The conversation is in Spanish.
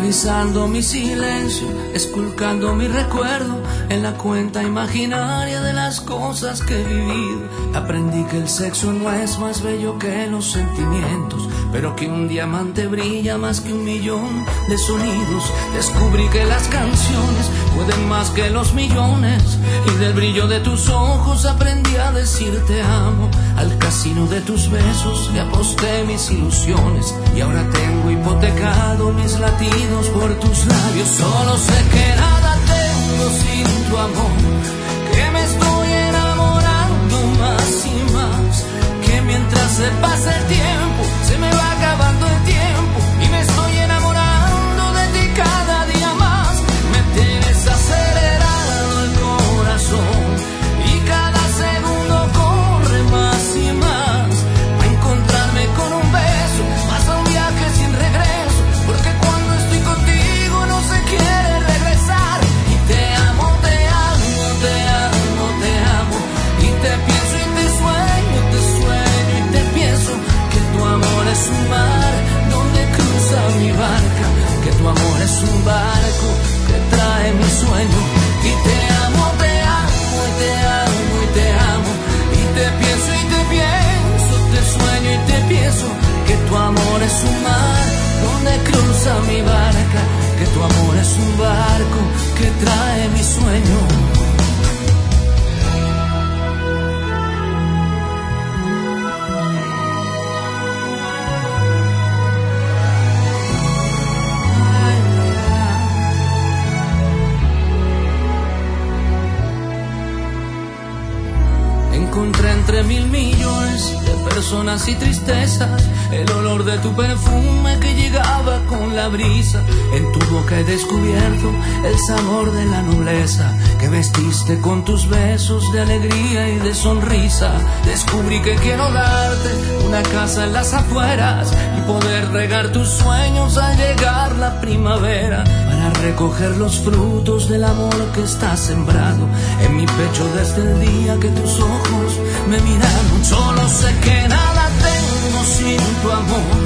revisando mi silencio, esculcando mi recuerdo en la cuenta imaginaria de las cosas que he vivido. Aprendí que el sexo no es más bello que los sentimientos, pero que un diamante brilla más que 1.000.000 de sonidos. Descubrí que las canciones pueden más que los millones, y del brillo de tus ojos aprendí a decir te amo. Al casino de tus besos le aposté mis ilusiones, y ahora tengo hipotecado mis latidos por tus labios. Solo sé que nada tengo sin tu amor, que me estoy enamorando más y más, que mientras se pasa el tiempo se me va acabando el tiempo y me estoy enamorando de ti cada día más. Me tienes acelerado el corazón y cada segundo corre más y más. A encontrarme con un beso pasa un viaje sin regreso, porque cuando estoy contigo no se quiere regresar. Y te amo, te amo, te amo, te amo, y te pienso y te sueño y te pienso. Que tu amor es un mar donde cruza mi barca, que tu amor es un barco que trae mi sueño. Y te amo, te amo, y te amo, y te amo, y te pienso y te pienso, te sueño y te pienso. Que tu amor es un mar donde cruza mi barca, que tu amor es un barco que trae mi sueño. Encontré entre 1.000.000.000 de personas y tristezas el olor de tu perfume que llegaba con la brisa. En tu boca he descubierto el sabor de la nobleza que vestiste con tus besos de alegría y de sonrisa. Descubrí que quiero darte una casa en las afueras y poder regar tus sueños al llegar la primavera, para recoger los frutos del amor que está sembrado en mi pecho desde el día que tus ojos me miraron. Solo sé que nada tengo sin tu amor,